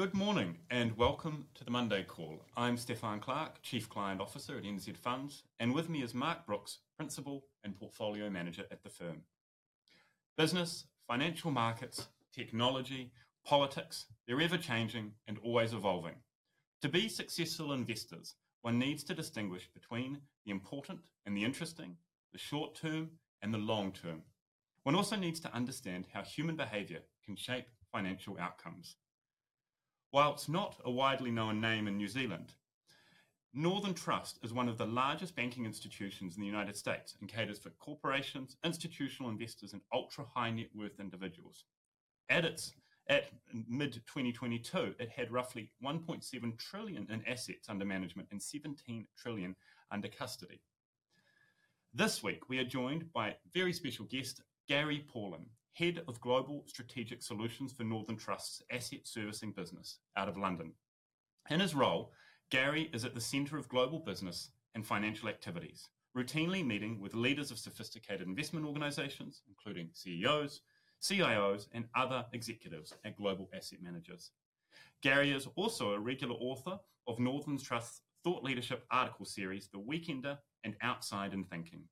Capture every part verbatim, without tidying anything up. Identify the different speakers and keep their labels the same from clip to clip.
Speaker 1: Good morning and welcome to the Monday Call. I'm Stefan Clark, Chief Client Officer at N Z Funds, and with me is Mark Brooks, Principal and Portfolio Manager at the firm. Business, financial markets, technology, politics, they're ever-changing and always evolving. To be successful investors, one needs to distinguish between the important and the interesting, the short-term and the long-term. One also needs to understand how human behaviour can shape financial outcomes. While it's not a widely known name in New Zealand, Northern Trust is one of the largest banking institutions in the United States and caters for corporations, institutional investors, and ultra-high net worth individuals. At its at mid twenty twenty-two, it had roughly one point seven trillion dollars in assets under management and seventeen trillion dollars under custody. This week, we are joined by very special guest, Gary Paulin, Head of Global Strategic Solutions for Northern Trust's asset servicing business out of London. In his role, Gary is at the centre of global business and financial activities, routinely meeting with leaders of sophisticated investment organisations, including C E Os, C I Os, and other executives at global asset managers. Gary is also a regular author of Northern Trust's thought leadership article series, The Weekender and Outside in Thinking.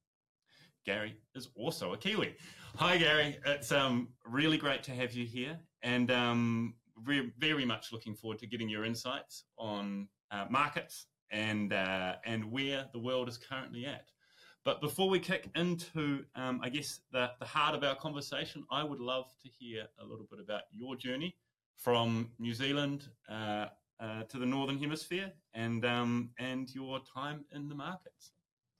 Speaker 1: Gary is also a Kiwi. Hi, Gary. It's um, really great to have you here, and um, we're very much looking forward to getting your insights on uh, markets and uh, and where the world is currently at. But before we kick into, um, I guess, the, the heart of our conversation, I would love to hear a little bit about your journey from New Zealand uh, uh, to the Northern Hemisphere and um, and your time in the markets.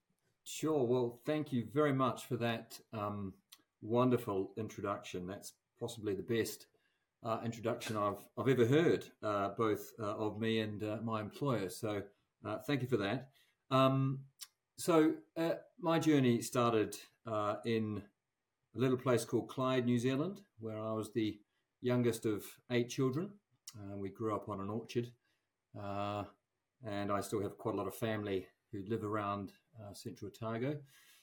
Speaker 2: Sure. Well, thank you very much for that um, wonderful introduction. That's possibly the best uh, introduction I've I've ever heard, uh, both uh, of me and uh, my employer. So uh, thank you for that. Um, so uh, my journey started uh, in a little place called Clyde, New Zealand, where I was the youngest of eight children. Uh, we grew up on an orchard, uh, and I still have quite a lot of family who live around uh, Central Otago.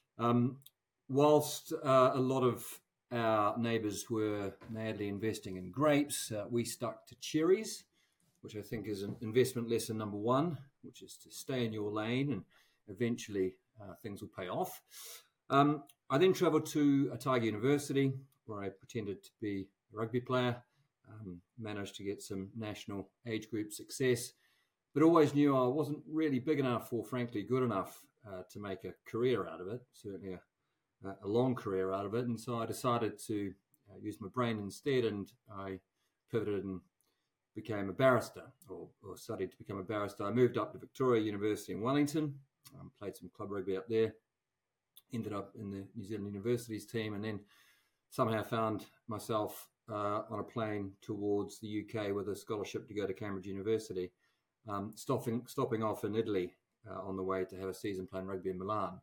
Speaker 2: Um, whilst uh, a lot of our neighbours were madly investing in grapes, uh, we stuck to cherries, which I think is an investment lesson number one, which is to stay in your lane and eventually uh, things will pay off. Um, I then travelled to Otago University, where I pretended to be a rugby player, um, managed to get some national age group success, but always knew I wasn't really big enough or frankly good enough uh, to make a career out of it, certainly a, a long career out of it. And so I decided to uh, use my brain instead, and I pivoted and became a barrister, or, or studied to become a barrister. I moved up to Victoria University in Wellington, um, played some club rugby up there, ended up in the New Zealand Universities team, and then somehow found myself uh, on a plane towards the U K with a scholarship to go to Cambridge University. Um, stopping stopping off in Italy uh, on the way to have a season playing rugby in Milan.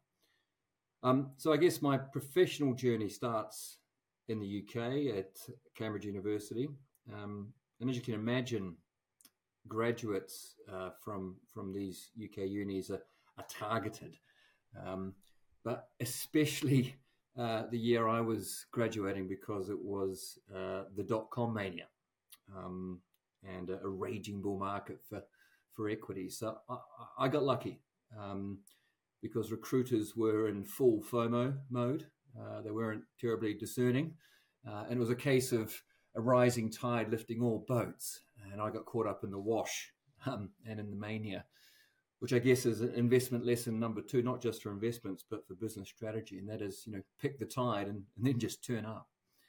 Speaker 2: Um, so I guess my professional journey starts in the U K at Cambridge University. Um, and as you can imagine, graduates uh, from, from these U K unis are, are targeted. Um, but especially uh, the year I was graduating, because it was uh, the dot-com mania um, and a, a raging bull market for for equity. So I, I got lucky um, because recruiters were in full FOMO mode. Uh, they weren't terribly discerning. Uh, and it was a case of a rising tide lifting all boats. And I got caught up in the wash um, and in the mania, which I guess is an investment lesson number two, not just for investments, but for business strategy. And that is, you know, pick the tide and, and then just turn up.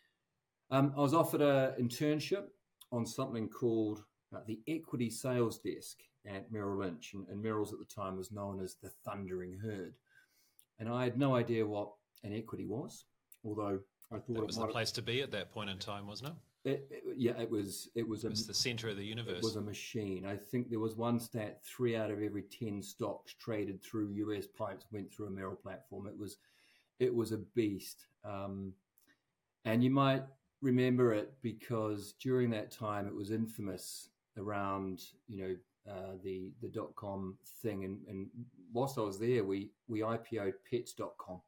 Speaker 2: Um, I was offered an internship on something called uh, the Equity Sales Desk at Merrill Lynch, and, and Merrill's at the time was known as the Thundering Herd. And I had no idea what an equity was, although I thought
Speaker 3: it
Speaker 2: it
Speaker 3: was
Speaker 2: might
Speaker 3: the place to be at that point in time, wasn't it?
Speaker 2: It, it, yeah, it was. It was,
Speaker 3: it was
Speaker 2: a,
Speaker 3: the centre of the universe.
Speaker 2: It was a machine. I think there was one stat: three out of every ten stocks traded through U S pipes went through a Merrill platform. It was, it was a beast. Um, and you might remember it because during that time it was infamous around, you know, uh, the the dot com thing. And, and whilst I was there, we we I P O'd pets dot com,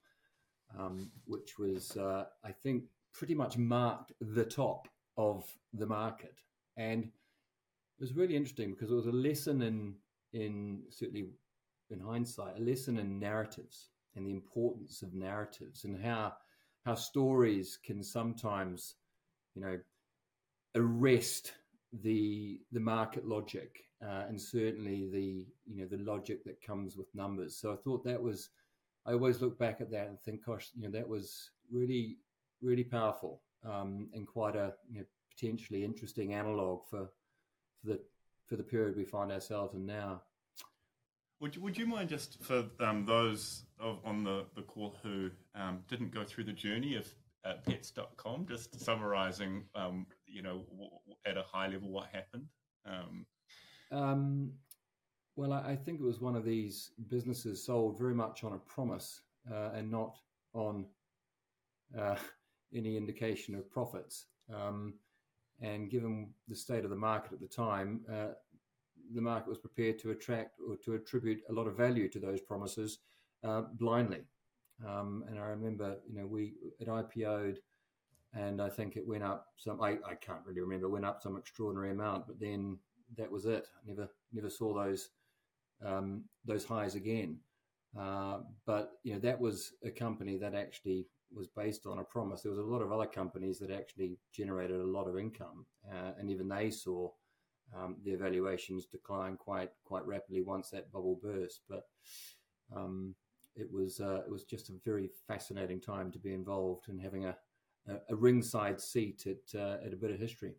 Speaker 2: um, which was uh, I think pretty much marked the top of the market. And it was really interesting because it was a lesson in, in certainly in hindsight, a lesson in narratives and the importance of narratives and how how stories can sometimes, you know, arrest the the market logic uh, and certainly the you know the logic that comes with numbers. So I thought that was, I always look back at that and think, gosh, you know, that was really really powerful um, and quite a you know, potentially interesting analog for for the for the period we find ourselves in now.
Speaker 1: Would you, would you mind just for um, those of, on the, the call who um, didn't go through the journey of uh, pets dot com, just summarising, um, you know, w- at a high level what happened? Um,
Speaker 2: um, well, I, I think it was one of these businesses sold very much on a promise uh, and not on uh, any indication of profits. Um, and given the state of the market at the time, uh, the market was prepared to attract or to attribute a lot of value to those promises uh, blindly. Um, and I remember, you know, we it I P O'd, and I think it went up some. I, I can't really remember. It went up some extraordinary amount, but then that was it. I never never saw those um, those highs again. Uh, but you know, that was a company that actually was based on a promise. There was a lot of other companies that actually generated a lot of income, uh, and even they saw Um, their valuations declined quite quite rapidly once that bubble burst. But um, it was uh, it was just a very fascinating time to be involved and having a, a, a ringside seat at uh, at a bit of history.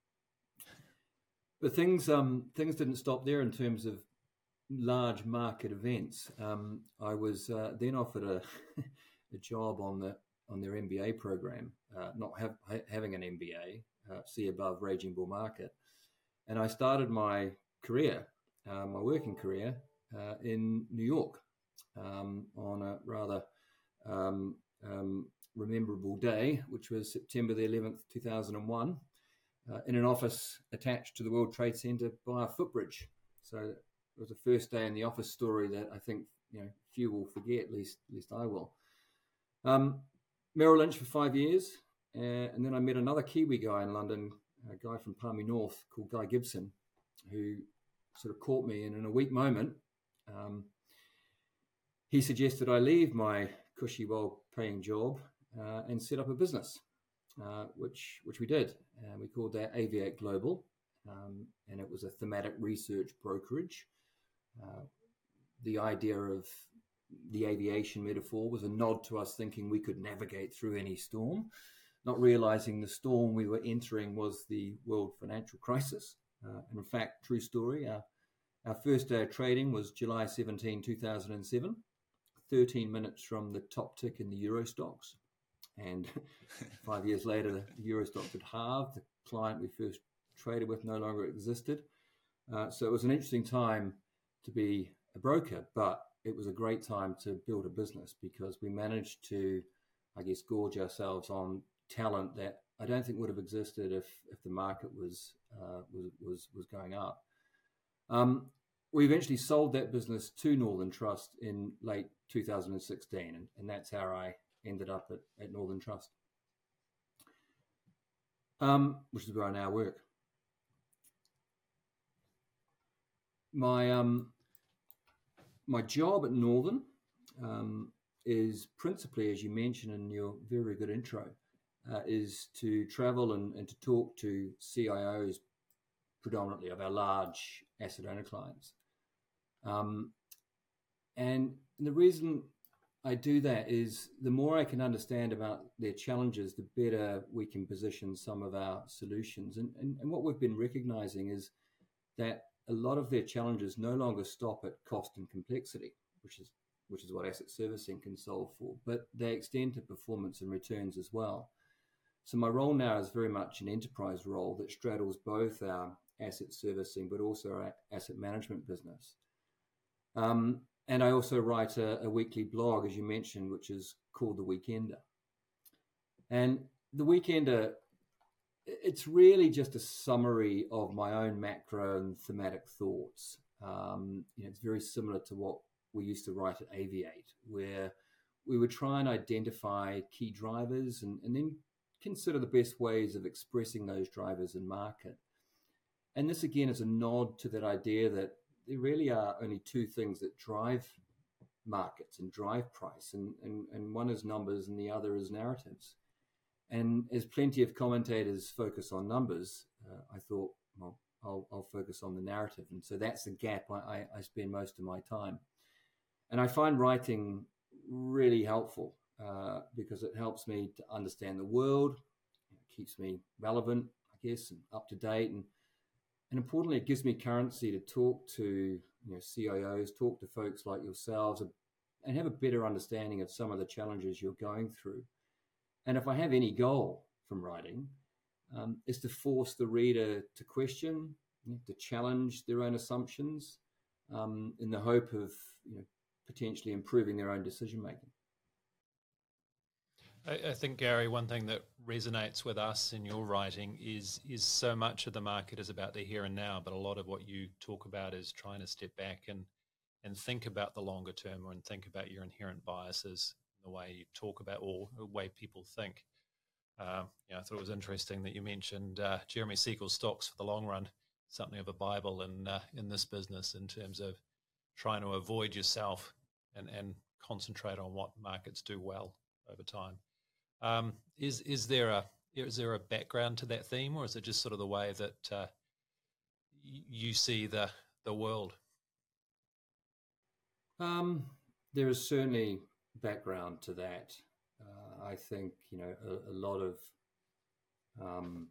Speaker 2: But things um, things didn't stop there in terms of large market events. Um, I was uh, then offered a a job on the on their M B A program, uh, not have, ha- having an M B A, uh, see above Raging Bull Market. And I started my career, uh, my working career, uh, in New York um, on a rather um, um, rememberable day, which was September the eleventh, two thousand one, uh, in an office attached to the World Trade Center by a footbridge. So it was the first day in the office story that I think you know few will forget, at least, at least I will. Um, Merrill Lynch for five years, uh, and then I met another Kiwi guy in London, a guy from Palmy North called Guy Gibson, who sort of caught me, and in a weak moment, um, he suggested I leave my cushy, well-paying job uh, and set up a business, uh, which which we did. Uh, we called that Aviate Global, um, and it was a thematic research brokerage. Uh, the idea of the aviation metaphor was a nod to us thinking we could navigate through any storm, not realizing the storm we were entering was the world financial crisis. Uh, and in fact, true story, our, our first day of trading was July seventeenth, two thousand seven, thirteen minutes from the top tick in the Euro stocks. And five years later, the Euro stocks had halved. The client we first traded with no longer existed. Uh, so it was an interesting time to be a broker, but it was a great time to build a business because we managed to, I guess, gorge ourselves on talent that I don't think would have existed if if the market was uh, was, was was going up. Um, we eventually sold that business to Northern Trust in late two thousand sixteen, and, and that's how I ended up at, at Northern Trust, um, which is where I now work. My um, my job at Northern um, is principally, as you mentioned in your very good intro, uh, is to travel and, and to talk to C I Os predominantly of our large asset owner clients. Um, and the reason I do that is the more I can understand about their challenges, the better we can position some of our solutions. And, and, and what we've been recognizing is that a lot of their challenges no longer stop at cost and complexity, which is which is what asset servicing can solve for, but they extend to performance and returns as well. So my role now is very much an enterprise role that straddles both our asset servicing but also our asset management business. Um, and I also write a, a weekly blog, as you mentioned, which is called The Weekender. And The Weekender, it's really just a summary of my own macro and thematic thoughts. Um, you know, it's very similar to what we used to write at Aviate, where we would try and identify key drivers and, and then consider the best ways of expressing those drivers in market. and this again is a nod to that idea that there really are only two things that drive markets and drive price, and, and, and one is numbers and the other is narratives. And as plenty of commentators focus on numbers, uh, I thought, well, I'll, I'll focus on the narrative. And so that's the gap I, I, I spend most of my time. And I find writing really helpful uh, because it helps me to understand the world, it keeps me relevant, I guess, and up to date. And, and importantly, it gives me currency to talk to you know, C I Os, talk to folks like yourselves, and have a better understanding of some of the challenges you're going through. And if I have any goal from writing, um, is to force the reader to question, you know, to challenge their own assumptions, um, in the hope of you know, potentially improving their own decision making.
Speaker 3: I, I think, Gary, one thing that resonates with us in your writing is is so much of the market is about the here and now, but a lot of what you talk about is trying to step back and and think about the longer term, and think about your inherent biases, the way you talk about, or the way people think. Uh, you know, I thought it was interesting that you mentioned uh, Jeremy Siegel's Stocks for the Long Run, something of a Bible in uh, in this business in terms of trying to avoid yourself and, and concentrate on what markets do well over time. Um, is is there a is there a background to that theme, or is it just sort of the way that uh, you see the the world?
Speaker 2: Um, there is certainly background to that. Uh, I think, you know, a, a lot of, um,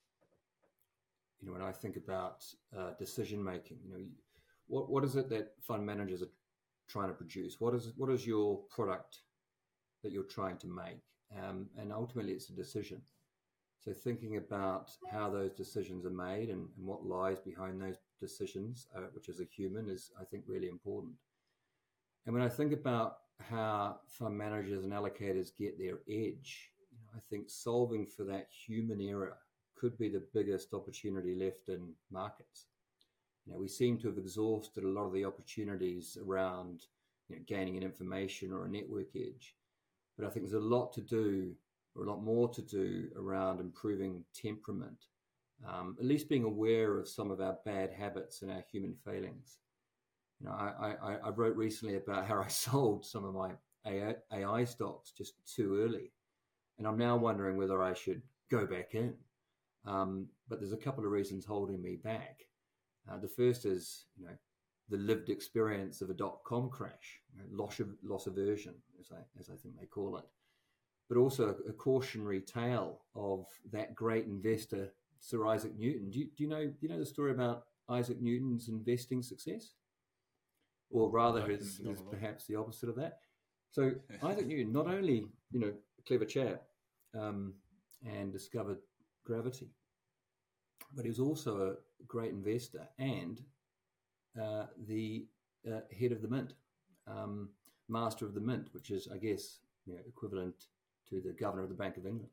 Speaker 2: you know, when I think about uh, decision making, you know, what what is it that fund managers are trying to produce? What is what is your product that you're trying to make? Um, and ultimately, it's a decision. So thinking about how those decisions are made and, and what lies behind those decisions, uh, which as a human is, I think, really important. And when I think about how fund managers and allocators get their edge, you know, I think solving for that human error could be the biggest opportunity left in markets. You know, we seem to have exhausted a lot of the opportunities around you know, gaining an information or a network edge. But I think there's a lot to do, or a lot more to do around improving temperament, um, at least being aware of some of our bad habits and our human failings. You know, I, I, I wrote recently about how I sold some of my A I stocks just too early, and I'm now wondering whether I should go back in. Um, but there's a couple of reasons holding me back. Uh, the first is, you know, the lived experience of a dot-com crash, you know, loss, of, loss aversion, as I, as I think they call it, but also a, a cautionary tale of that great investor, Sir Isaac Newton. Do you, do you know do you know the story about Isaac Newton's investing success? Or rather, his, his perhaps the opposite of that. So Isaac Newton, not only, you know, a clever chap um, and discovered gravity, but he was also a great investor and uh, the uh, head of the mint, um, master of the mint, which is, I guess, you know, equivalent to the governor of the Bank of England.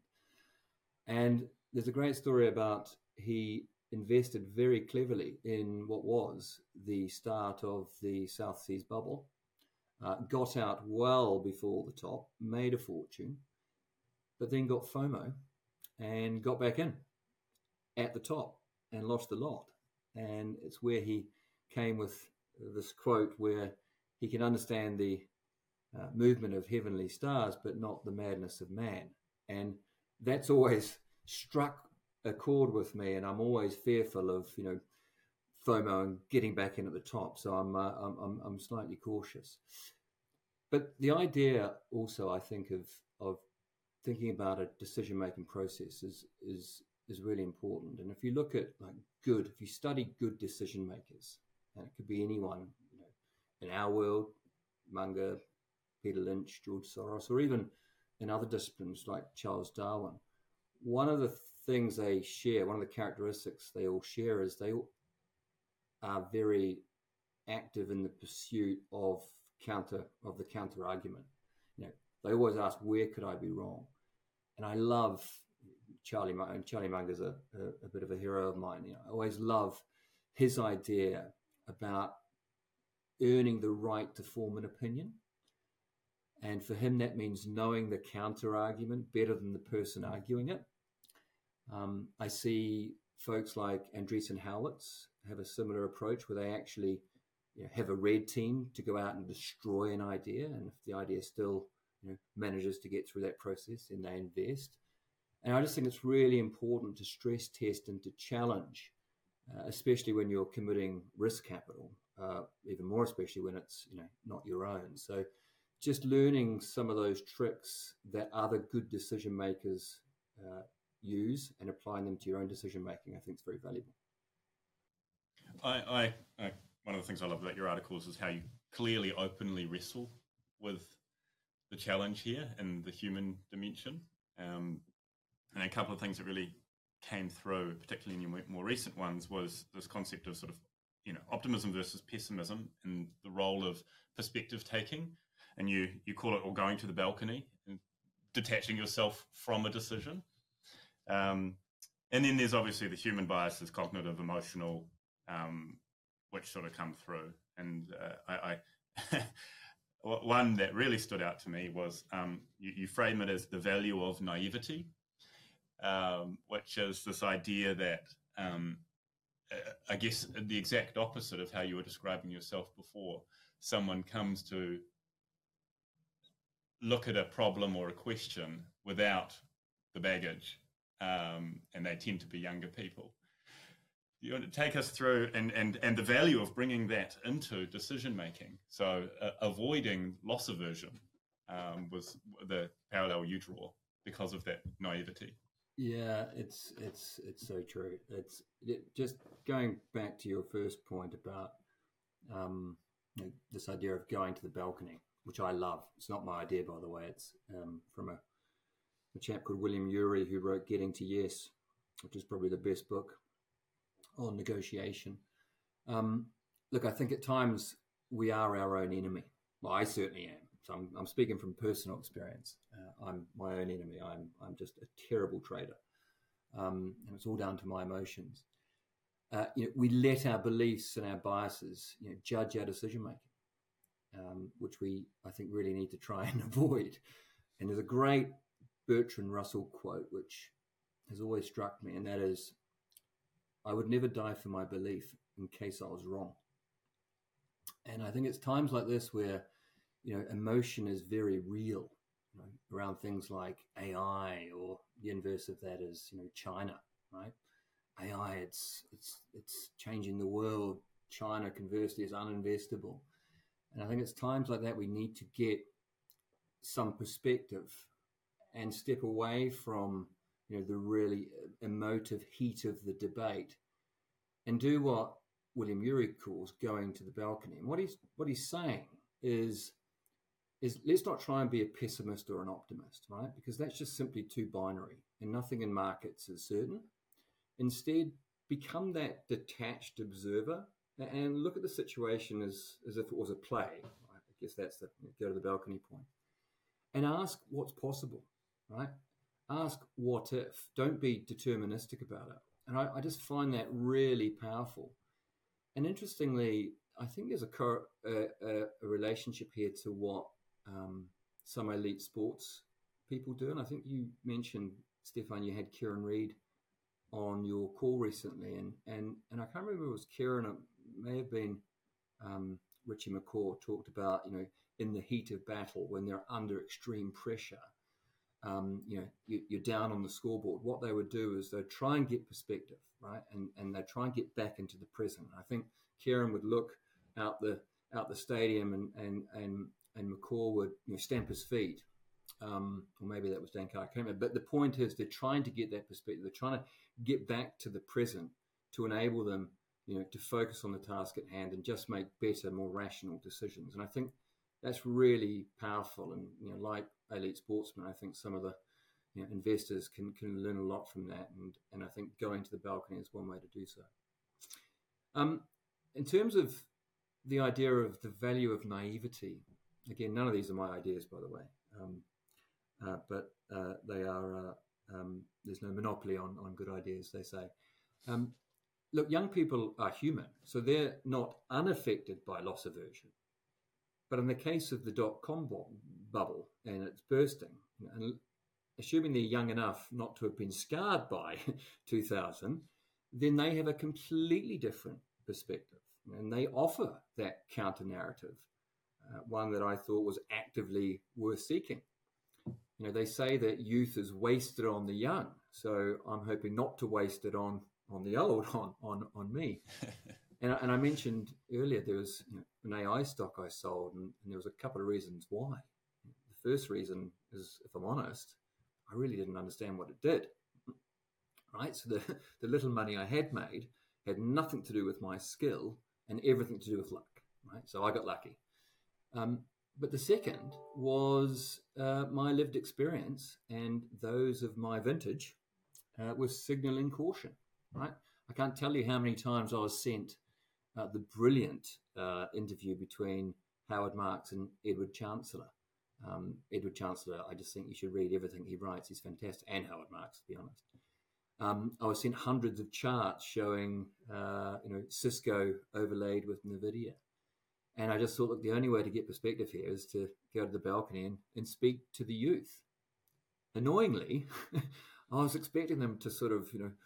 Speaker 2: And there's a great story about he invested very cleverly in what was the start of the South Seas bubble, uh, got out well before the top, made a fortune, but then got FOMO and got back in at the top and lost a lot. And it's where he came with this quote where he can understand the uh, movement of heavenly stars, but not the madness of man. And that's always struck a chord with me, and I'm always fearful of, you know, FOMO and getting back in at the top. So I'm, uh, I'm, I'm slightly cautious. But the idea also, I think, of of thinking about a decision-making process is is is really important. And if you look at like good, if you study good decision makers, and it could be anyone, you know, in our world, Munger, Peter Lynch, George Soros, or even in other disciplines like Charles Darwin, one of the things they share, one of the characteristics they all share is they all are very active in the pursuit of counter of the counter argument. You know, they always ask, where could I be wrong? And I love Charlie, and Charlie Munger's a, a, a bit of a hero of mine. You know, I always love his idea about earning the right to form an opinion. And for him, that means knowing the counter argument better than the person arguing it. Um, I see folks like Andreessen Horowitz have a similar approach where they actually you know, have a red team to go out and destroy an idea. And if the idea still you know, manages to get through that process, then they invest. And I just think it's really important to stress test and to challenge, uh, especially when you're committing risk capital, uh, even more especially when it's you know not your own. So just learning some of those tricks that other good decision makers uh, use and applying them to your own decision making, I think is very valuable.
Speaker 1: I, I, I one of the things I love about your articles is how you clearly, openly wrestle with the challenge here and the human dimension. Um, and a couple of things that really came through, particularly in your more recent ones, was this concept of sort of, you know, optimism versus pessimism and the role of perspective taking. And you, you call it or going to the balcony and detaching yourself from a decision. Um, and then there's obviously the human biases, cognitive, emotional, um, which sort of come through. And uh, I, I one that really stood out to me was um, you, you frame it as the value of naivety, um, which is this idea that um, I guess the exact opposite of how you were describing yourself before. Someone comes to look at a problem or a question without the baggage, um, and they tend to be younger people. You want to take us through and, and, and the value of bringing that into decision making. So uh, avoiding loss aversion um, was the parallel you draw because of that naivety.
Speaker 2: Yeah, it's it's it's so true. It's it, just going back to your first point about um, you know, this idea of going to the balcony, which I love. It's not my idea, by the way. It's um, from a, a chap called William Ury who wrote Getting to Yes, which is probably the best book on negotiation. Um, look, I think at times we are our own enemy. Well, I certainly am. So I'm, I'm speaking from personal experience. Uh, I'm my own enemy. I'm I'm just a terrible trader, um, and it's all down to my emotions. Uh, you know, we let our beliefs and our biases, you know, judge our decision making, um, which we I think really need to try and avoid. And there's a great Bertrand Russell quote which has always struck me, and that is, "I would never die for my belief in case I was wrong." And I think it's times like this where, you know, emotion is very real, you know, around things like A I, or the inverse of that is, you know, China, right? A I, it's it's it's changing the world. China, conversely, is uninvestable. And I think it's times like that we need to get some perspective and step away from, you know, the really emotive heat of the debate and do what William Ury calls going to the balcony. And what he's what he's saying is, is let's not try and be a pessimist or an optimist, right? Because that's just simply too binary and nothing in markets is certain. Instead, become that detached observer and look at the situation as, as if it was a play. Right? I guess that's the go to the balcony point. And ask what's possible, right? Ask what if. Don't be deterministic about it. And I, I just find that really powerful. And interestingly, I think there's a, co- a, a, a relationship here to what um, some elite sports people do. And I think you mentioned, Stefan, you had Kieran Reid on your call recently. And, and, and I can't remember if it was Kieran, it may have been um, Richie McCaw, talked about, you know, in the heat of battle, when they're under extreme pressure, um, you know, you, you're down on the scoreboard. What they would do is they'd try and get perspective, right? And and they'd try and get back into the present. I think Kieran would look out the out the stadium and and and, and McCaw would, you know, stamp his feet. Um, or maybe that was Dan Carr, I can't remember. But the point is they're trying to get that perspective. They're trying to get back to the present to enable them, you know, to focus on the task at hand and just make better, more rational decisions. And I think that's really powerful. And, you know, like elite sportsmen, I think some of the, you know, investors can, can learn a lot from that. And, and I think going to the balcony is one way to do so. Um, in terms of the idea of the value of naivety, again, none of these are my ideas, by the way. Um, uh, but uh, they are, uh, um, there's no monopoly on, on good ideas, they say. Um, look, young people are human, so they're not unaffected by loss aversion. But in the case of the dot-com bubble and it's bursting, and assuming they're young enough not to have been scarred by two thousand, then they have a completely different perspective, and they offer that counter narrative, uh, one that I thought was actively worth seeking. You know, they say that youth is wasted on the young, so I'm hoping not to waste it on on the old, on on on me. and, and I mentioned earlier there was, you know, an A I stock I sold, and, and there was a couple of reasons why. The first reason is, if I'm honest, I really didn't understand what it did. Right, so the the little money I had made had nothing to do with my skill and everything to do with luck. Right, so I got lucky. Um, But the second was uh, my lived experience, and those of my vintage uh, were signaling caution, right? I can't tell you how many times I was sent uh, the brilliant uh, interview between Howard Marks and Edward Chancellor. Um, Edward Chancellor, I just think you should read everything he writes. He's fantastic. And Howard Marks, to be honest. Um, I was sent hundreds of charts showing, uh, you know, Cisco overlaid with NVIDIA. And I just thought, look, the only way to get perspective here is to go to the balcony and, and speak to the youth. Annoyingly, I was expecting them to sort of, you know,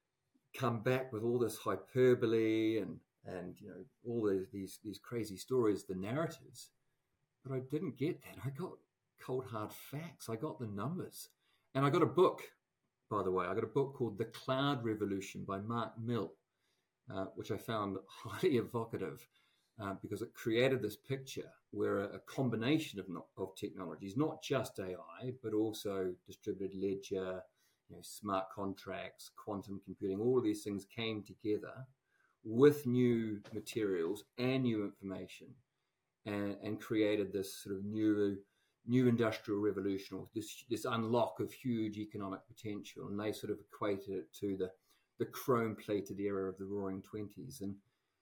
Speaker 2: come back with all this hyperbole and, and you know, all the, these these crazy stories, the narratives. But I didn't get that. I got cold, hard facts. I got the numbers. And I got a book, by the way. I got a book called The Cloud Revolution by Mark Mill, uh, which I found highly evocative. Uh, because it created this picture where a, a combination of, not, of technologies, not just A I, but also distributed ledger, you know, smart contracts, quantum computing, all of these things came together with new materials and new information, and, and created this sort of new, new industrial revolution, or this this unlock of huge economic potential. And they sort of equated it to the the chrome-plated era of the Roaring Twenties, and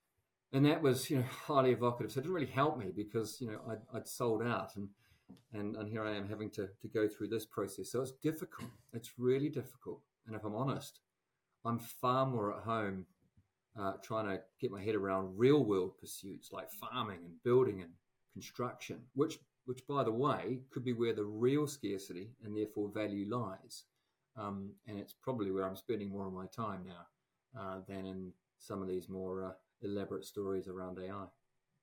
Speaker 2: And that was, you know, highly evocative. So it didn't really help me because, you know, I'd, I'd sold out, and, and and here I am having to, to go through this process. So it's difficult. It's really difficult. And if I'm honest, I'm far more at home uh, trying to get my head around real world pursuits like farming and building and construction, which, which by the way, could be where the real scarcity and therefore value lies. Um, and it's probably where I'm spending more of my time now uh, than in some of these more uh, elaborate stories around A I.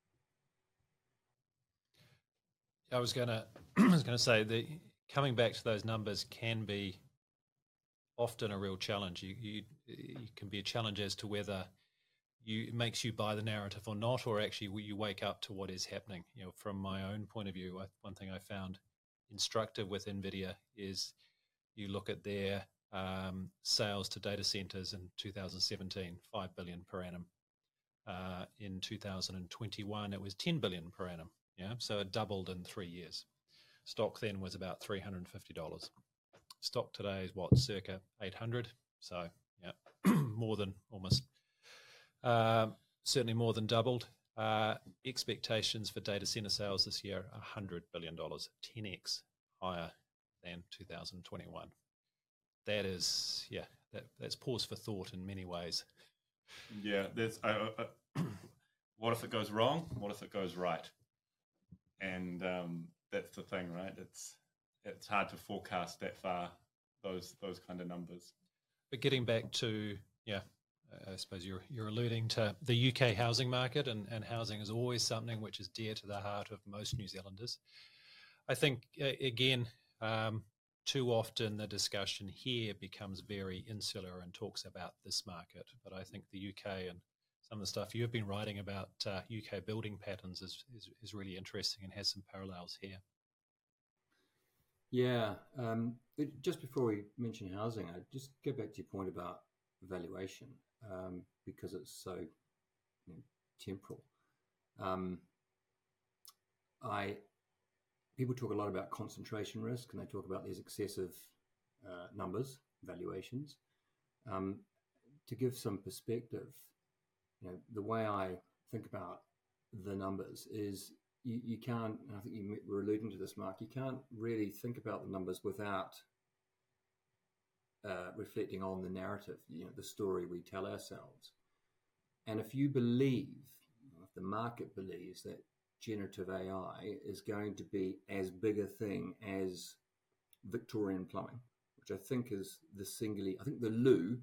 Speaker 3: I was going to, I was going to say that coming back to those numbers can be often a real challenge. You, you, it can be a challenge as to whether you it makes you buy the narrative or not, or actually you wake up to what is happening. You know, from my own point of view, I, one thing I found instructive with NVIDIA is you look at their um, sales to data centers in two thousand seventeen, five billion per annum. Uh, in two thousand twenty-one, it was ten billion per annum. Yeah, so it doubled in three years. Stock then was about three hundred fifty dollars. Stock today is what, circa eight hundred. So yeah, more than almost, uh, certainly more than doubled. Uh, expectations for data center sales this year, one hundred billion dollars, ten x higher than two thousand twenty-one. That is, yeah, that, that's pause for thought in many ways.
Speaker 1: Yeah, there's. Uh, uh, what if it goes wrong? What if it goes right? And um, that's the thing, right? It's it's hard to forecast that far, those those kind of numbers.
Speaker 3: But getting back to, yeah, I suppose you're you're alluding to the U K housing market, and, and housing is always something which is dear to the heart of most New Zealanders. I think, uh, again, um, too often the discussion here becomes very insular and talks about this market. But I think the U K and some of the stuff you've been writing about uh, U K building patterns is, is, is really interesting and has some parallels here.
Speaker 2: Yeah. Um, just before we mention housing, I just go back to your point about valuation, um, because it's so, you know, temporal. Um, I people talk a lot about concentration risk, and they talk about these excessive uh, numbers, valuations. Um, to give some perspective, you know, the way I think about the numbers is you, you can't, and I think you were alluding to this, Mark, you can't really think about the numbers without uh, reflecting on the narrative, you know, the story we tell ourselves. And if you believe, if the market believes that generative A I is going to be as big a thing as Victorian plumbing, which I think is the singularly, I think the loo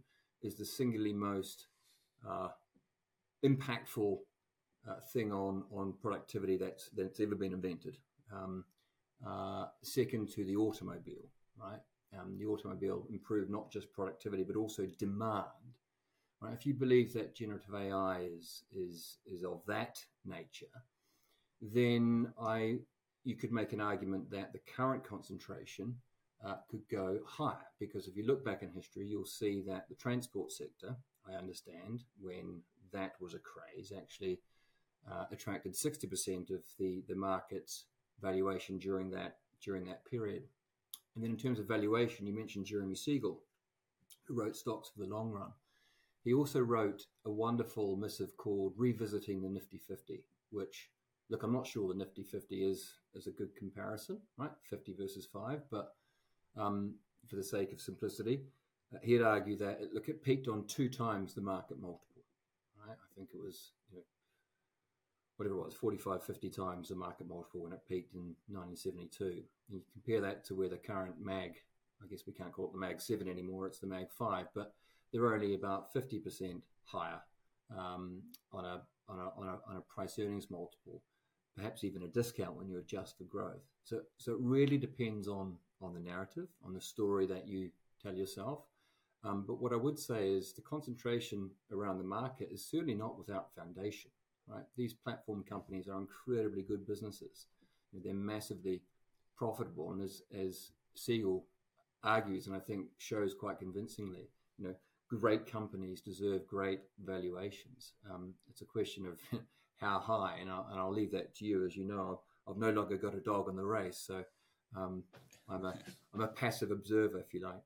Speaker 2: is the singularly most uh, impactful uh, thing on on productivity that's that's ever been invented. Um, uh, second to the automobile, right? Um, the automobile improved not just productivity but also demand. Right? If you believe that generative A I is is is of that nature, then I you could make an argument that the current concentration uh, could go higher, because if you look back in history, you'll see that the transport sector, I understand, when that was a craze, actually uh, attracted sixty percent of the, the market's valuation during that during that period. And then in terms of valuation, you mentioned Jeremy Siegel, who wrote Stocks for the Long Run. He also wrote a wonderful missive called Revisiting the Nifty fifty, which, look, I'm not sure the Nifty fifty is, is a good comparison, right? fifty versus five, but um, for the sake of simplicity, uh, he'd argue that, it, look, it peaked on two times the market multiple, right? I think it was, you know, whatever it was, forty-five, fifty times the market multiple when it peaked in nineteen seventy-two. And you compare that to where the current mag, I guess we can't call it the mag seven anymore, it's the mag five, but they're only about fifty percent higher um, on, a, on, a, on, a, on a price earnings multiple, perhaps even a discount when you adjust for growth. So, so it really depends on, on the narrative, on the story that you tell yourself. Um, but what I would say is the concentration around the market is certainly not without foundation, right? These platform companies are incredibly good businesses. You know, they're massively profitable. And as, as Siegel argues, and I think shows quite convincingly, you know, great companies deserve great valuations. Um, it's a question of how high, and I'll, and I'll leave that to you. As you know, I've no longer got a dog on the race, so um, I'm a I'm a passive observer, if you like.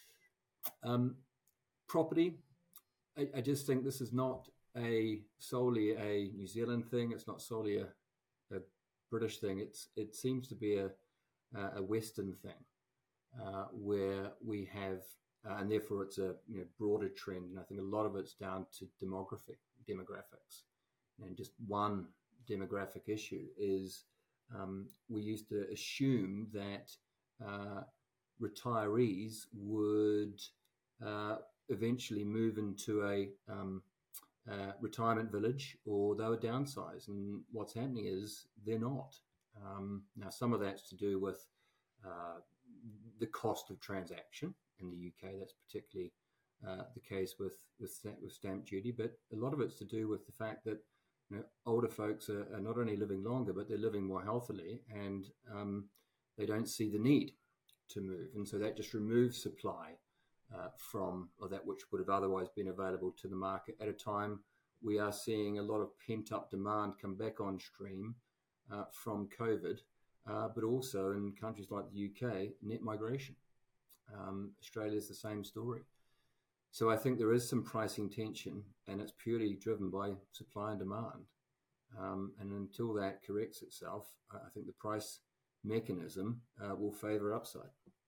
Speaker 2: Um, property, I, I just think this is not a solely a New Zealand thing. It's not solely a, a British thing. It's it seems to be a a Western thing uh, where we have. Uh, and therefore, it's a you know, broader trend. And I think a lot of it's down to demographic demographics. And just one demographic issue is um, we used to assume that uh, retirees would uh, eventually move into a um, uh, retirement village, or they would downsize. And what's happening is they're not. Um, now, some of that's to do with uh, the cost of transaction. In the U K, that's particularly uh, the case with, with with stamp duty, but a lot of it's to do with the fact that you know, older folks are, are not only living longer, but they're living more healthily, and um, they don't see the need to move, and so that just removes supply uh, from or that which would have otherwise been available to the market at a time we are seeing a lot of pent-up demand come back on stream uh, from COVID, uh, but also in countries like the U K, net migration. Um, Australia is the same story. So I think there is some pricing tension, and it's purely driven by supply and demand. Um, and until that corrects itself, I think the price mechanism uh, will favour upside.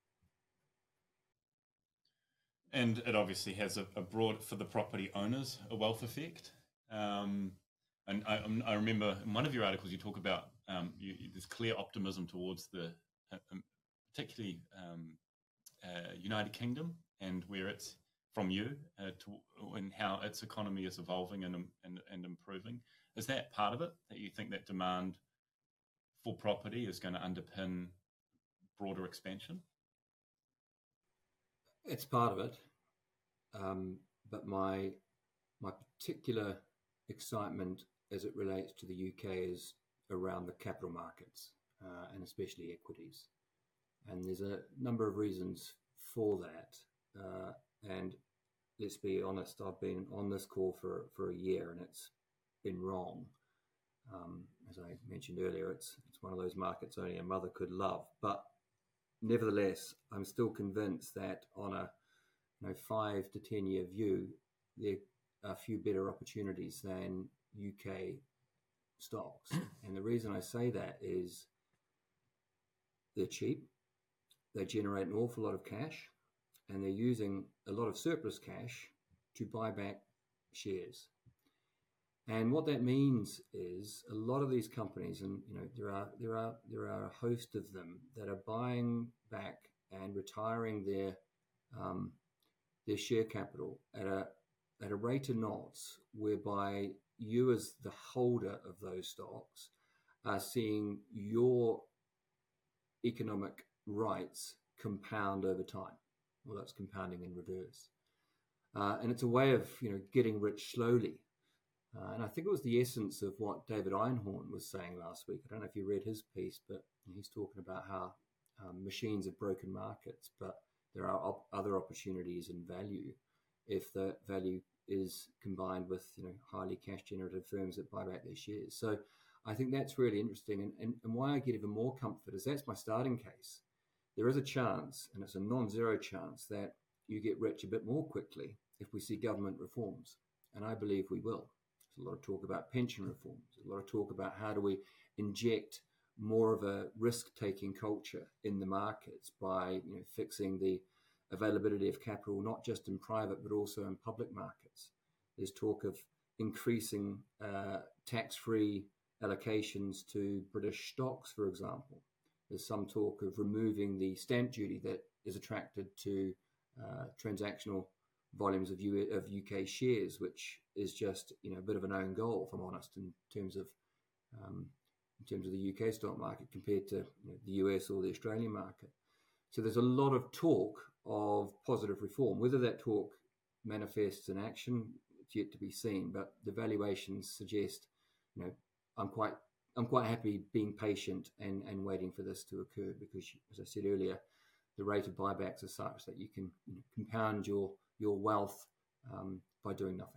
Speaker 1: And it obviously has a, a broad, for the property owners, a wealth effect. Um, and I, I remember in one of your articles you talk about um, you, you, there's clear optimism towards the, uh, um, particularly um, uh, United Kingdom, and where it's from you uh, to, and how its economy is evolving and, and and improving. Is that part of it, that you think that demand for property is going to underpin broader expansion?
Speaker 2: It's part of it, um, but my my particular excitement as it relates to the U K is around the capital markets uh, and especially equities. And there's a number of reasons for that. Uh, and let's be honest, I've been on this call for, for a year and it's been wrong. Um, as I mentioned earlier, it's it's one of those markets only a mother could love. But nevertheless, I'm still convinced that on a you know, five to ten year view, there are a few better opportunities than U K stocks. And the reason I say that is they're cheap. They generate an awful lot of cash, and they're using a lot of surplus cash to buy back shares. And what that means is a lot of these companies, and you know there are there are there are a host of them that are buying back and retiring their um, their share capital at a at a rate of knots whereby you, as the holder of those stocks, are seeing your economic rights compound over time. Well, that's compounding in reverse. Uh, and it's a way of, you know, getting rich slowly. Uh, and I think it was the essence of what David Einhorn was saying last week. I don't know if you read his piece, but he's talking about how um, machines have broken markets, but there are op- other opportunities in value if the value is combined with, you know, highly cash generative firms that buy back their shares. So I think that's really interesting. And, and, and why I get even more comfort is that's my starting case. There is a chance, and it's a non-zero chance, that you get rich a bit more quickly if we see government reforms. And I believe we will. There's a lot of talk about pension reforms. There's a lot of talk about how do we inject more of a risk-taking culture in the markets by, you know, fixing the availability of capital, not just in private, but also in public markets. There's talk of increasing uh, tax-free allocations to British stocks, for example. There's some talk of removing the stamp duty that is attracted to uh, transactional volumes of, U- of U K shares, which is just, you know, a bit of an own goal, if I'm honest, in terms of um, in terms of the U K stock market compared to, you know, the U S or the Australian market. So there's a lot of talk of positive reform. Whether that talk manifests in action, it's yet to be seen. But the valuations suggest, you know, I'm quite I'm quite happy being patient and, and waiting for this to occur, because, as I said earlier, the rate of buybacks is such that you can, you know, compound your your wealth um, by doing nothing.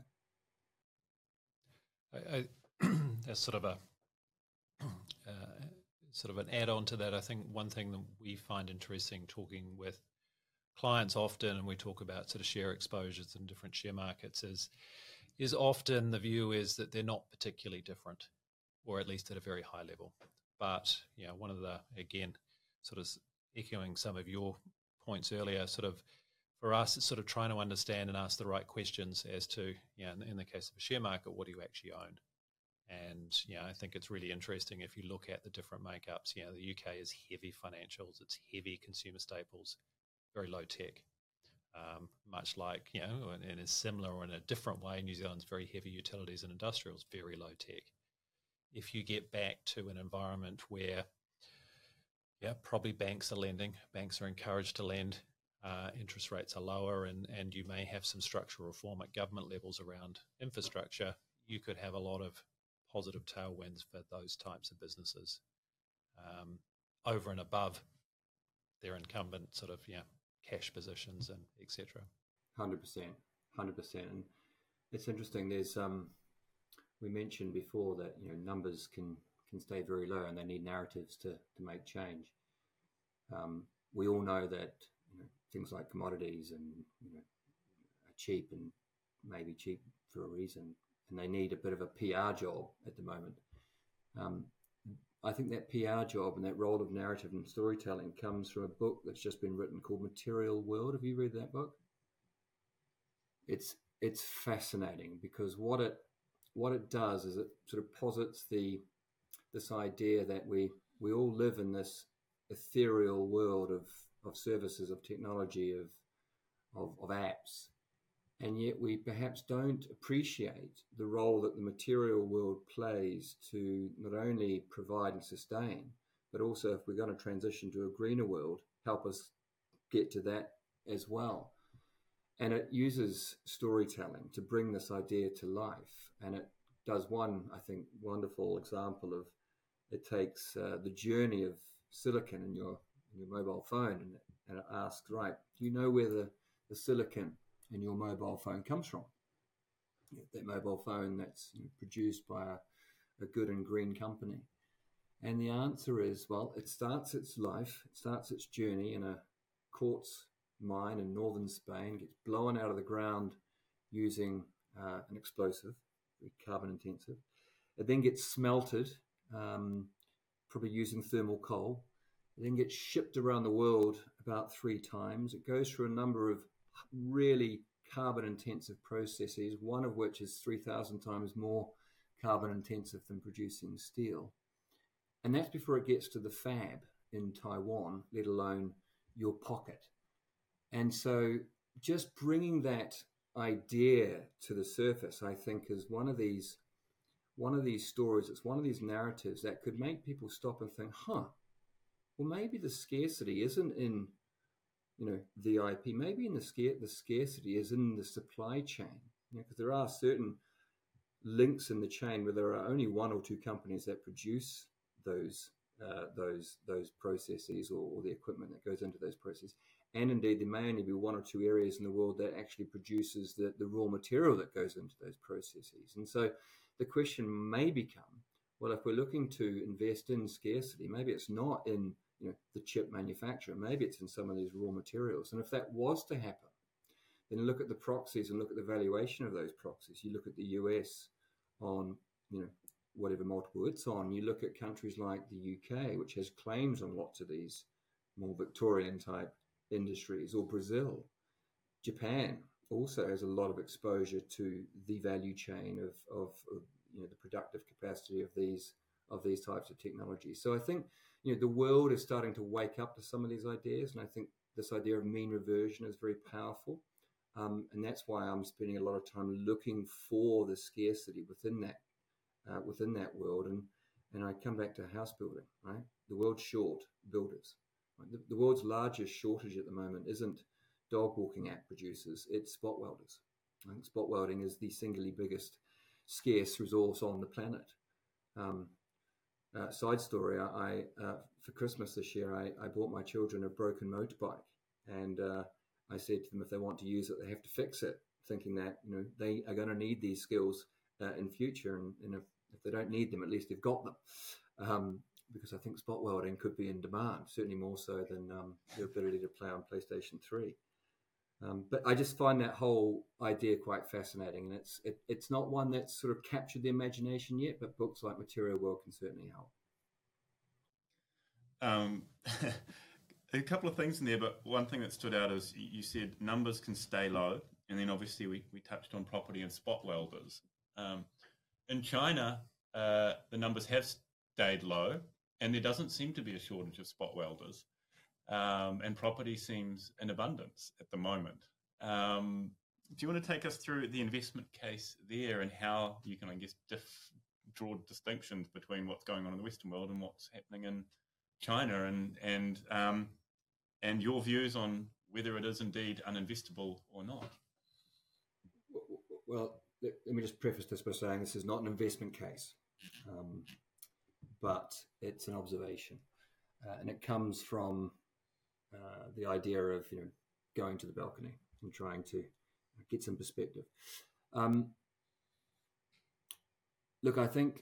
Speaker 3: I, I, as sort of a uh, sort of an add-on to that, I think one thing that we find interesting talking with clients often, and we talk about sort of share exposures in different share markets, is is often the view is that they're not particularly different, or at least at a very high level. But, you know, one of the, again, sort of echoing some of your points earlier, sort of for us, it's sort of trying to understand and ask the right questions as to, you know, in, in the case of a share market, what do you actually own? And, you know, I think it's really interesting if you look at the different makeups. You know, the U K is heavy financials, it's heavy consumer staples, very low tech. Um, much like, you know, and, and is similar or in a different way, New Zealand's very heavy utilities and industrials, very low tech. If you get back to an environment where, yeah, probably banks are lending, banks are encouraged to lend, uh, interest rates are lower, and, and you may have some structural reform at government levels around infrastructure, you could have a lot of positive tailwinds for those types of businesses um, over and above their incumbent sort of, yeah, cash positions and et cetera.
Speaker 2: one hundred percent, one hundred percent. And it's interesting, there's... um. We mentioned before that, you know, numbers can, can stay very low and they need narratives to, to make change. Um, we all know that, you know, things like commodities and, you know, are cheap and maybe cheap for a reason, and they need a bit of a P R job at the moment. Um, I think that P R job and that role of narrative and storytelling comes from a book that's just been written called Material World. Have you read that book? It's it's fascinating because what it What it does is it sort of posits the this idea that we we all live in this ethereal world of, of services, of technology, of, of of apps, and yet we perhaps don't appreciate the role that the material world plays to not only provide and sustain, but also, if we're going to transition to a greener world, help us get to that as well. And it uses storytelling to bring this idea to life. And it does one, I think, wonderful example of, it takes uh, the journey of silicon in your in your mobile phone, and it, and it asks, right, do you know where the, the silicon in your mobile phone comes from? You know, that mobile phone that's, you know, produced by a, a good and green company. And the answer is, well, it starts its life, it starts its journey in a quartz mine in northern Spain, gets blown out of the ground using uh, an explosive, very carbon intensive. It then gets smelted, um, probably using thermal coal. It then gets shipped around the world about three times. It goes through a number of really carbon intensive processes, one of which is three thousand times more carbon intensive than producing steel. And that's before it gets to the fab in Taiwan, let alone your pocket. And so just bringing that idea to the surface, I think, is one of these one of these stories. It's one of these narratives that could make people stop and think, huh, well, maybe the scarcity isn't in, you know, the I P. Maybe in the scare the scarcity is in the supply chain, you know, because there are certain links in the chain where there are only one or two companies that produce those uh, those those processes or, or the equipment that goes into those processes. And indeed, there may only be one or two areas in the world that actually produces the, the raw material that goes into those processes. And so the question may become, well, if we're looking to invest in scarcity, maybe it's not in, you know, the chip manufacturer, maybe it's in some of these raw materials. And if that was to happen, then look at the proxies and look at the valuation of those proxies. You look at the U S on, you know, whatever multiple it's on. You look at countries like the U K, which has claims on lots of these more Victorian type industries, or Brazil. Japan also has a lot of exposure to the value chain of, of, of you know, the productive capacity of these of these types of technologies. So I think, you know, the world is starting to wake up to some of these ideas, and I think this idea of mean reversion is very powerful. Um, and that's why I'm spending a lot of time looking for the scarcity within that uh, within that world. And and I come back to house building, right? The world's short builders. Right? The, the world's largest shortage at the moment isn't dog walking app producers, it's spot welders. Right? Spot welding is the singularly biggest scarce resource on the planet. Um, uh, side story, I, uh, for Christmas this year, I, I bought my children a broken motorbike, and uh, I said to them, if they want to use it, they have to fix it, thinking that, you know, they are going to need these skills uh, in future, and, and if, if they don't need them, at least they've got them. Um, because I think spot welding could be in demand, certainly more so than um, the ability to play on PlayStation three. Um, but I just find that whole idea quite fascinating, and it's it, it's not one that's sort of captured the imagination yet, but books like Material World can certainly help.
Speaker 1: Um, a couple of things in there, but one thing that stood out is you said numbers can stay low, and then obviously we, we touched on property and spot welders. Um, in China, uh, the numbers have stayed low, and there doesn't seem to be a shortage of spot welders. Um, and property seems in abundance at the moment. Um, do you want to take us through the investment case there and how you can, I guess, diff- draw distinctions between what's going on in the Western world and what's happening in China, and and um, and your views on whether it is indeed uninvestable or not?
Speaker 2: Well, let me just preface this by saying this is not an investment case, um, but it's an observation, uh, and it comes from Uh, the idea of, you know, going to the balcony and trying to get some perspective. Um, look, I think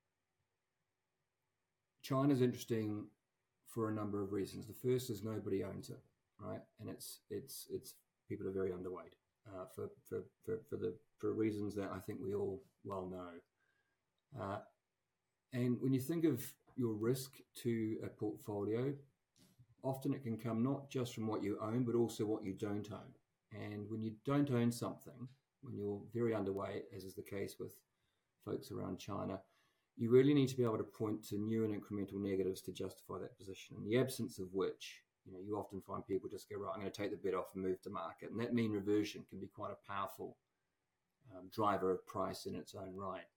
Speaker 2: China's interesting for a number of reasons. The first is nobody owns it, right? And it's it's it's people are very underweight uh, for, for for for the for reasons that I think we all well know. Uh, and when you think of your risk to a portfolio, often it can come not just from what you own, but also what you don't own. And when you don't own something, when you're very underweight, as is the case with folks around China, you really need to be able to point to new and incremental negatives to justify that position, in the absence of which, you know, you often find people just go, right, I'm going to take the bid off and move to market. And that mean reversion can be quite a powerful um, driver of price in its own right.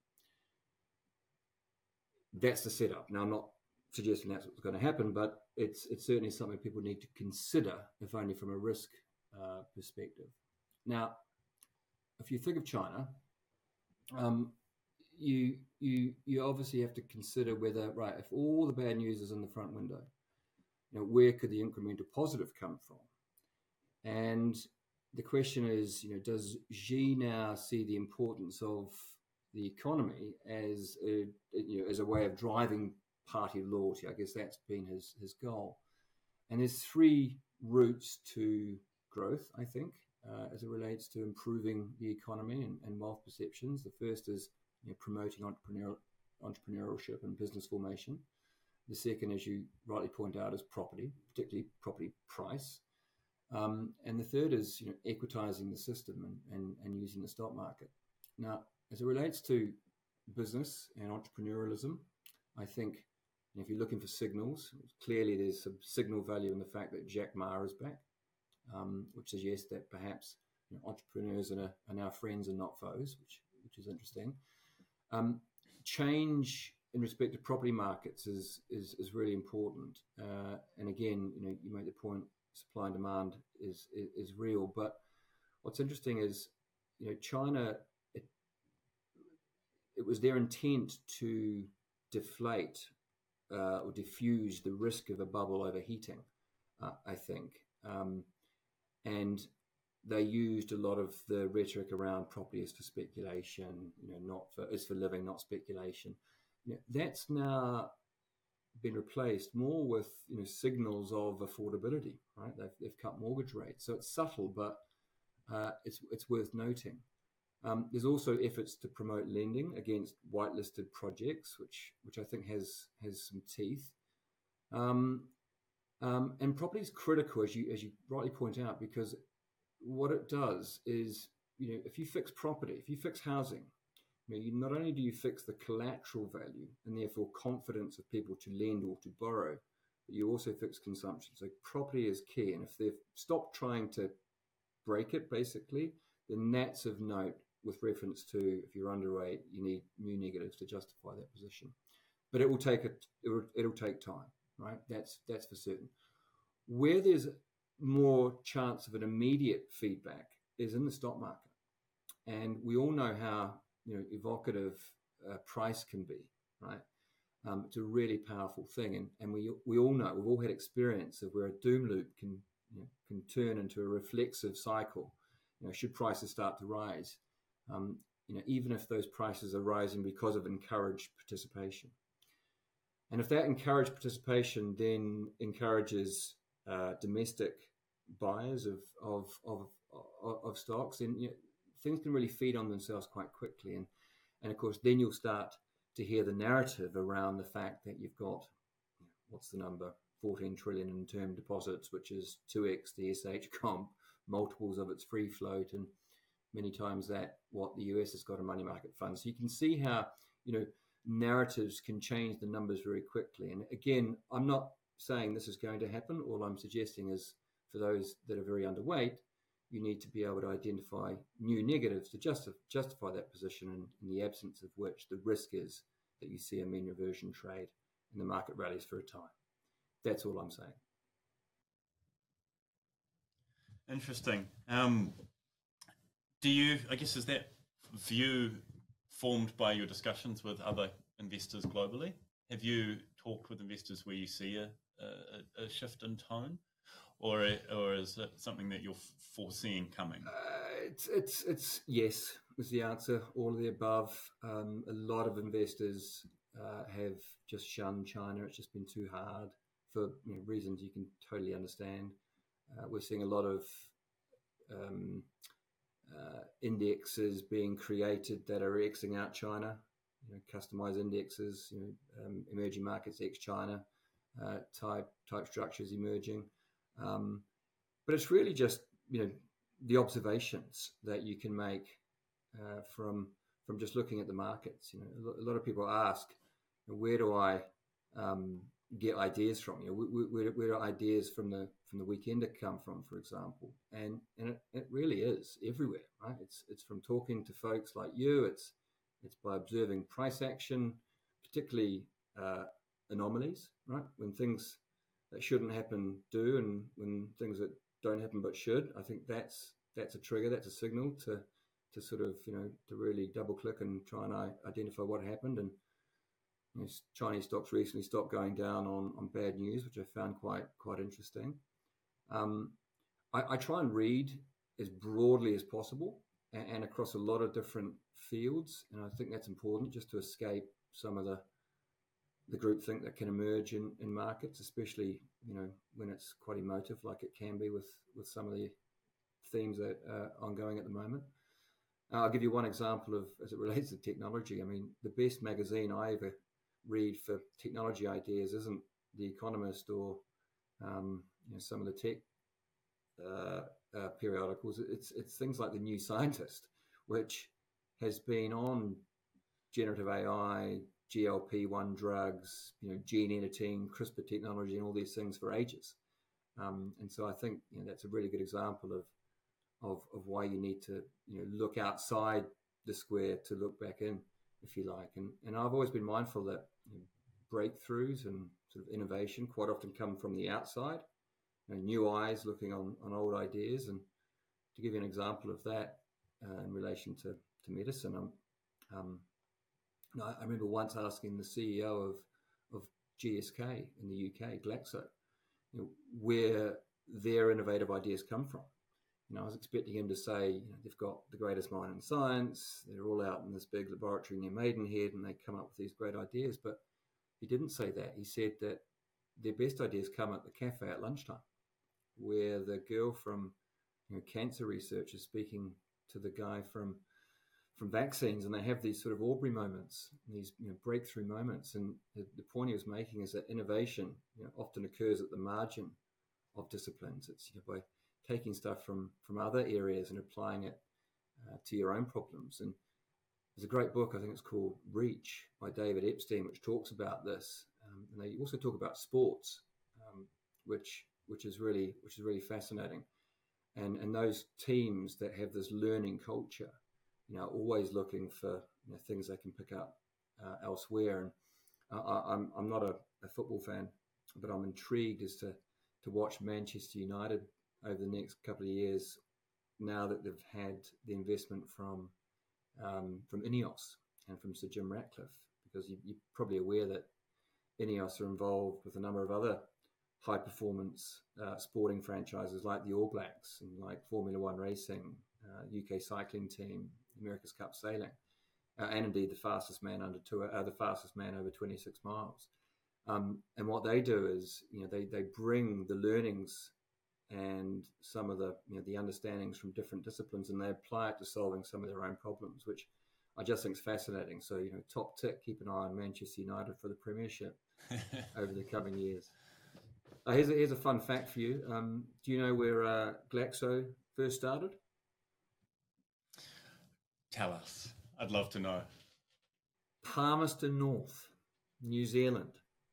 Speaker 2: That's the setup. Now, I'm not suggesting that's what's going to happen, but it's it's certainly something people need to consider, if only from a risk uh, perspective. Now, if you think of China, um, you you you obviously have to consider whether, right, if all the bad news is in the front window, you know, where could the incremental positive come from? And the question is, you know, does Xi now see the importance of the economy as a, you know, as a way of driving party loyalty? I guess that's been his his goal. And there's three routes to growth, I think, uh, as it relates to improving the economy and, and wealth perceptions. The first is, you know, promoting entrepreneurial entrepreneurship and business formation. The second, as you rightly point out, is property, particularly property price. Um, and the third is, you know, equitizing the system and, and, and using the stock market. Now, as it relates to business and entrepreneurialism, I think if you're looking for signals, clearly there's some signal value in the fact that Jack Ma is back. um, which suggests that perhaps you know, entrepreneurs are, are now friends and not foes, which which is interesting. Um, change in respect to property markets is is, is really important. Uh, and again, you know, you make the point, supply and demand is, is is real. But what's interesting is, you know, China, it, it was their intent to deflate uh, or diffuse the risk of a bubble overheating, uh, I think. Um, and they used a lot of the rhetoric around property is for speculation, you know, not for, is for living, not speculation. You know, that's now been replaced more with, you know, signals of affordability, right? They've, they've cut mortgage rates. So it's subtle, but uh, it's, it's worth noting. Um, there's also efforts to promote lending against whitelisted projects, which which I think has has some teeth. Um, um, and property is critical, as you as you rightly point out, because what it does is, you know, if you fix property, if you fix housing, you know, you, not only do you fix the collateral value and therefore confidence of people to lend or to borrow, but you also fix consumption. So property is key, and if they've stopped trying to break it, basically, then that's of note. With reference to if you're underweight, you need new negatives to justify that position. But it will take a, it will, it'll take time, right? That's that's for certain. Where there's more chance of an immediate feedback is in the stock market, and we all know how, you know, evocative uh, price can be, right? Um, it's a really powerful thing, and and we we all know, we've all had experience of where a doom loop can, you know, can turn into a reflexive cycle. You know, should prices start to rise. Um, you know, even if those prices are rising because of encouraged participation. And if that encouraged participation then encourages uh, domestic buyers of of of, of, of stocks, then, you know, things can really feed on themselves quite quickly. And and of course, then you'll start to hear the narrative around the fact that you've got, what's the number, fourteen trillion in term deposits, which is two x the S H comp, multiples of its free float, and many times that what the U S has got in money market funds. So you can see how, you know, narratives can change the numbers very quickly. And again, I'm not saying this is going to happen. All I'm suggesting is for those that are very underweight, you need to be able to identify new negatives to justify, justify that position, in, in the absence of which the risk is that you see a mean reversion trade and the market rallies for a time. That's all I'm saying.
Speaker 1: Interesting. Um, Do you, I guess, is that view formed by your discussions with other investors globally? Have you talked with investors where you see a, a, a shift in tone, or or is it something that you're foreseeing coming?
Speaker 2: Uh, it's it's it's yes was the answer. All of the above. Um, a lot of investors uh, have just shunned China. It's just been too hard for, you know, reasons you can totally understand. Uh, we're seeing a lot of um, Uh, indexes being created that are Xing out China, you know, customized indexes, you know, um, emerging markets ex-China uh, type type structures emerging. Um, but it's really just, you know, the observations that you can make uh, from from just looking at the markets. You know, a lot of people ask, where do I um, get ideas from? You know, where, where do ideas from the from the weekender come from, for example? And and it, it really is everywhere, right? It's it's from talking to folks like you. It's it's by observing price action, particularly uh, anomalies, right? When things that shouldn't happen do, and when things that don't happen but should. I think that's that's a trigger. That's a signal to to sort of, you know, to really double click and try and identify what happened. And you know, Chinese stocks recently stopped going down on, on bad news, which I found quite quite interesting. Um, I, I try and read as broadly as possible and, and across a lot of different fields, and I think that's important just to escape some of the the groupthink that can emerge in, in markets, especially, you know, when it's quite emotive, like it can be with, with some of the themes that are ongoing at the moment. Uh, I'll give you one example of, as it relates to technology. I mean, the best magazine I ever read for technology ideas isn't The Economist or um, you know, some of the tech uh, uh, periodicals. It's it's things like The New Scientist, which has been on generative A I, G L P one drugs, you know, gene editing, CRISPR technology, and all these things for ages. Um, and so I think you know, that's a really good example of, of of why you need to you know look outside the square to look back in, if you like. And and I've always been mindful that you know, breakthroughs and sort of innovation quite often come from the outside, you know, new eyes looking on, on old ideas. And to give you an example of that uh, in relation to, to medicine, um, um, I remember once asking the C E O of, of G S K in the U K, Glaxo, you know, where their innovative ideas come from. You know, I was expecting him to say, you know, they've got the greatest mind in science, they're all out in this big laboratory near Maidenhead, and they come up with these great ideas. But he didn't say that. He said that their best ideas come at the cafe at lunchtime, where the girl from you know, cancer research is speaking to the guy from from vaccines, and they have these sort of Aubrey moments, these you know, breakthrough moments. And the, the point he was making is that innovation you know, often occurs at the margin of disciplines. It's you know, by taking stuff from, from other areas and applying it uh, to your own problems. And there's a great book, I think it's called Reach by David Epstein, which talks about this. Um, and they also talk about sports, um, which which is really which is really fascinating. And and those teams that have this learning culture, you know, always looking for you know, things they can pick up uh, elsewhere. And uh, I, I'm I'm not a, a football fan, but I'm intrigued as to to watch Manchester United over the next couple of years, now that they've had the investment from um, from Ineos and from Sir Jim Ratcliffe, because you, you're probably aware that Ineos are involved with a number of other high-performance uh, sporting franchises like the All Blacks and like Formula One racing, uh, U K cycling team, America's Cup sailing, uh, and indeed the fastest man under two, uh, the fastest man over twenty-six miles. Um, and what they do is, you know, they they bring the learnings and some of the you know the understandings from different disciplines, and they apply it to solving some of their own problems, which I just think is fascinating. So, you know, top tick, keep an eye on Manchester United for the Premiership over the coming years. Uh, here's, a, here's a fun fact for you. Um, do you know where uh, Glaxo first started?
Speaker 1: Tell us. I'd love to know.
Speaker 2: Palmerston North, New Zealand.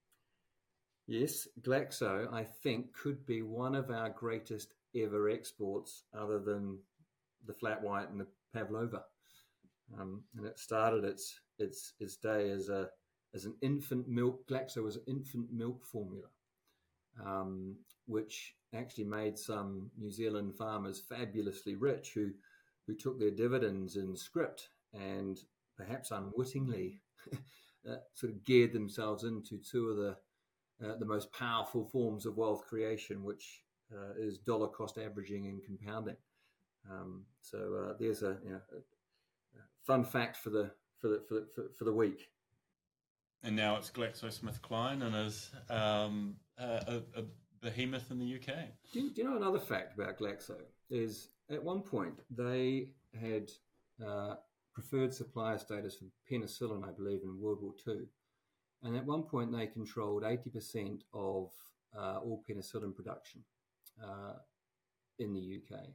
Speaker 2: Yes, Glaxo, I think, could be one of our greatest ever exports, other than the flat white and the Pavlova. Um, and it started its its its day as a as an infant milk. Glaxo was an infant milk formula, um, which actually made some New Zealand farmers fabulously rich, who who took their dividends in scrip and perhaps unwittingly uh, sort of geared themselves into two of the uh, the most powerful forms of wealth creation, which uh, is dollar cost averaging and compounding. Um, so uh, there's a, you know, a fun fact for the for the for, for, for the week.
Speaker 1: And now it's GlaxoSmithKline and is um, a, a behemoth in the U K.
Speaker 2: Do you, do you know another fact about Glaxo? Is at one point they had uh, preferred supplier status for penicillin, I believe, in World War Two. And at one point they controlled eighty percent of uh, all penicillin production uh, in the U K.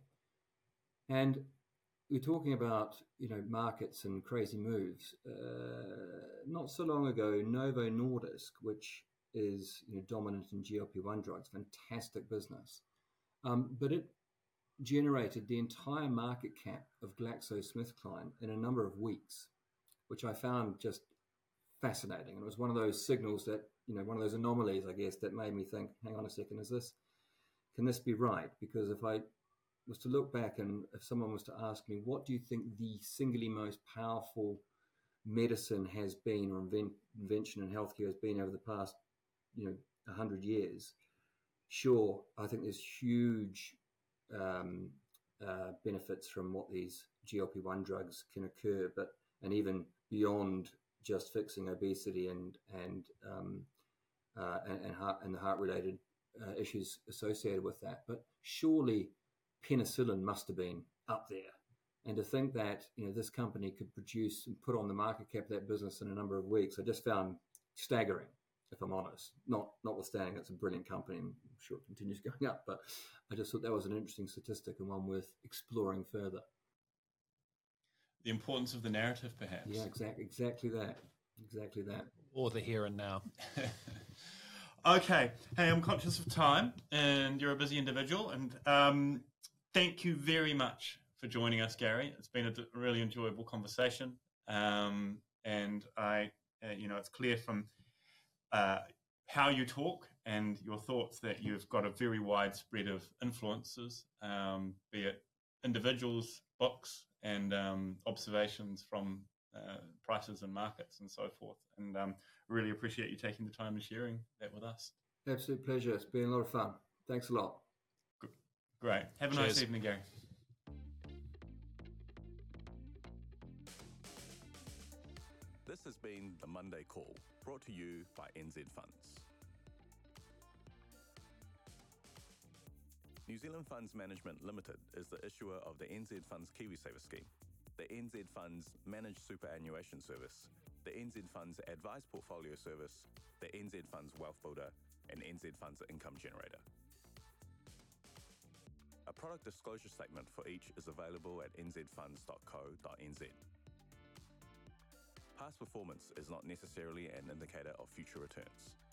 Speaker 2: And we're talking about, you know, markets and crazy moves. Uh, not so long ago, Novo Nordisk, which is you know, dominant in G L P one drugs, fantastic business, um, but it generated the entire market cap of GlaxoSmithKline in a number of weeks, which I found just fascinating. And it was one of those signals that, you know, one of those anomalies, I guess, that made me think, hang on a second, is this, can this be right? Because if I was to look back and if someone was to ask me, what do you think the singularly most powerful medicine has been, or invent, invention in healthcare has been over the past, you know, one hundred years? Sure, I think there's huge um, uh, benefits from what these G L P one drugs can occur, but and even beyond just fixing obesity and and um, uh, and, and heart and the heart related uh, issues associated with that. But surely penicillin must have been up there. And to think that, you know, this company could produce and put on the market cap of that business in a number of weeks, I just found staggering, if I'm honest. Not notwithstanding it's a brilliant company, and I'm sure it continues going up, but I just thought that was an interesting statistic and one worth exploring further.
Speaker 1: The importance of the narrative, perhaps.
Speaker 2: Yeah, exactly, exactly that. Exactly that.
Speaker 3: Or the here and now.
Speaker 1: Okay. Hey, I'm conscious of time, and you're a busy individual, and um, thank you very much for joining us, Gary. It's been a d- really enjoyable conversation, um, and I, uh, you know, it's clear from uh, how you talk and your thoughts that you've got a very wide spread of influences, um, be it individuals, books, and um, observations from uh, prices and markets and so forth. And um, really appreciate you taking the time and sharing that with us.
Speaker 2: Absolute pleasure. It's been a lot of fun. Thanks a lot.
Speaker 1: Great. Have a
Speaker 3: Cheers.
Speaker 1: nice evening, Gary.
Speaker 4: This has been the Monday Call, brought to you by N Z Funds. New Zealand Funds Management Limited is the issuer of the N Z Funds KiwiSaver scheme, the N Z Funds Managed Superannuation Service, the N Z Funds Advised Portfolio Service, the N Z Funds Wealth Builder, and N Z Funds Income Generator. A product disclosure statement for each is available at n z funds dot co dot n z. Past performance is not necessarily an indicator of future returns.